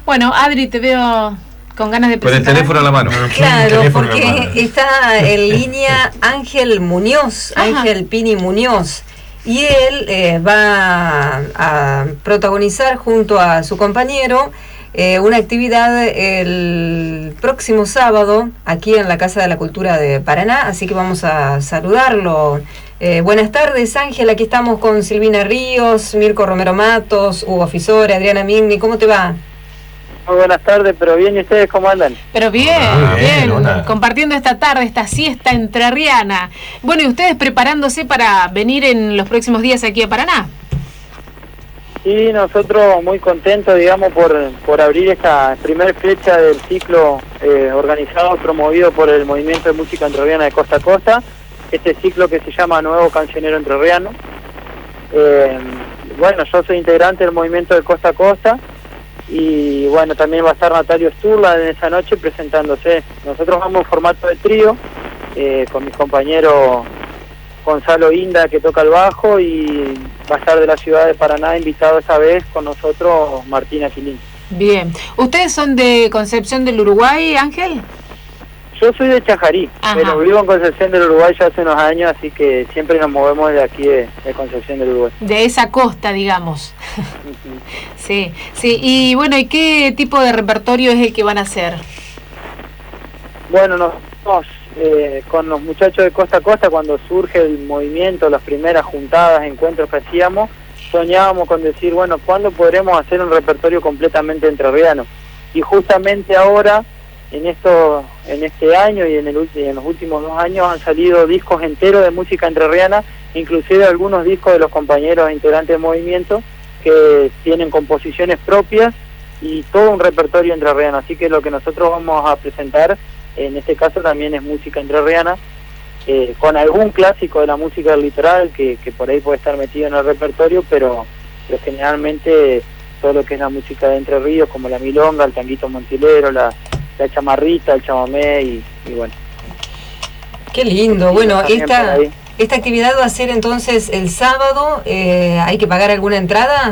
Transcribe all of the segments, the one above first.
Bueno, Adri, te veo con ganas de presentar. Con el teléfono a la mano. Claro, porque está en línea Ángel Muñoz, Ángel Pini Muñoz. Y él va a protagonizar junto a su compañero una actividad el próximo sábado aquí en la Casa de la Cultura de Paraná, así que vamos a saludarlo. Buenas tardes, Ángel, aquí estamos con Silvina Ríos, Mirko Romero Matos, Hugo Fisore, Adriana Migni, ¿cómo te va? Muy buenas tardes, pero bien, ¿y ustedes cómo andan? Pero bien, compartiendo esta tarde, esta siesta entrerriana. Bueno, ¿y ustedes preparándose para venir en los próximos días aquí a Paraná? Sí, nosotros muy contentos, digamos, por abrir esta primera fecha del ciclo organizado, promovido por el Movimiento de Música Entrerriana de Costa a Costa, este ciclo que se llama Nuevo Cancionero Entrerriano. Bueno, yo soy integrante del Movimiento de Costa a Costa, y bueno, también va a estar Natalio Sturla en esa noche presentándose. Nosotros vamos en formato de trío, con mi compañero Gonzalo Inda, que toca el bajo, y va a estar de la ciudad de Paraná invitado esa vez con nosotros Martín Aquilín. Bien. ¿Ustedes son de Concepción del Uruguay, Ángel? Yo soy de Chajarí, pero vivo en Concepción del Uruguay ya hace unos años, así que siempre nos movemos de aquí de Concepción del Uruguay. De esa costa, digamos. Sí, sí. Y bueno, ¿y qué tipo de repertorio es el que van a hacer? Bueno, nosotros con los muchachos de Costa a Costa, cuando surge el movimiento, las primeras juntadas, encuentros que hacíamos, soñábamos con decir, bueno, ¿cuándo podremos hacer un repertorio completamente entrerriano? Y justamente ahora, en este año y en los últimos 2 años han salido discos enteros de música entrerriana, inclusive algunos discos de los compañeros integrantes del movimiento que tienen composiciones propias y todo un repertorio entrerriano. Así que lo que nosotros vamos a presentar en este caso también es música entrerriana, con algún clásico de la música del litoral que por ahí puede estar metido en el repertorio, pero generalmente todo lo que es la música de Entre Ríos, como la milonga, el tanguito montilero, la chamarrita, el chamamé y bueno. Qué lindo. Bueno, esta actividad va a ser entonces el sábado. ¿Hay que pagar alguna entrada?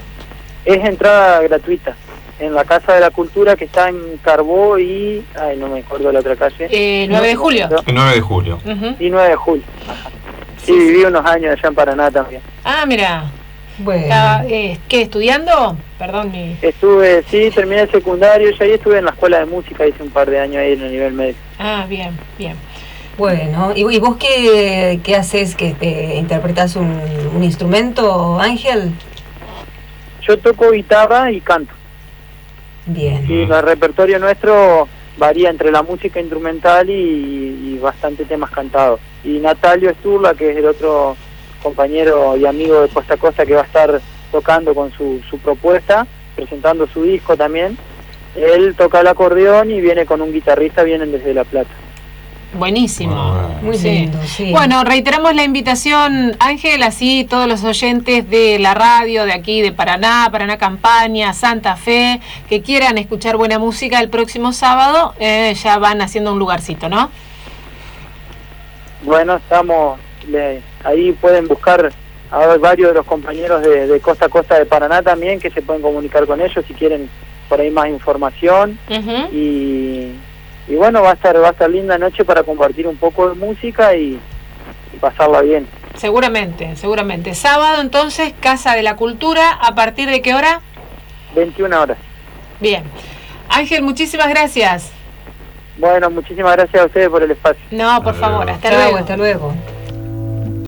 Es entrada gratuita en la Casa de la Cultura, que está en Carbó y... ay, no me acuerdo la otra calle. 9 de julio. 9 de julio. Y 9 de julio. Ajá. Sí, viví unos años allá en Paraná también. Ah, mira. Bueno. ¿Qué, estudiando? Perdón, sí, terminé el secundario y ahí estuve en la escuela de música, hice un par de años ahí en el nivel medio. Ah, bien, bien. Bueno, ¿y vos qué haces? ¿Que interpretás un instrumento, Ángel? Yo toco guitarra y canto. Bien. Sí, el repertorio nuestro varía entre la música instrumental y bastante temas cantados. Y Natalio Sturla, que es el otro compañero y amigo de Costa a Costa, que va a estar tocando con su propuesta, presentando su disco también. Él toca el acordeón y viene con un guitarrista, vienen desde La Plata. Buenísimo. Muy lindo, sí. Bueno, reiteramos la invitación, Ángel, así todos los oyentes de la radio de aquí de Paraná, Paraná Campaña, Santa Fe, que quieran escuchar buena música el próximo sábado, ya van haciendo un lugarcito, ¿no? Bueno, ahí pueden buscar a varios de los compañeros de Costa a Costa de Paraná también, que se pueden comunicar con ellos si quieren por ahí más información. Y bueno, va a estar linda noche para compartir un poco de música y pasarla bien. Seguramente. Sábado entonces, Casa de la Cultura, ¿a partir de qué hora? 21 horas. Bien. Ángel, muchísimas gracias. Bueno, muchísimas gracias a ustedes por el espacio. No, por favor, hasta luego. Hasta luego.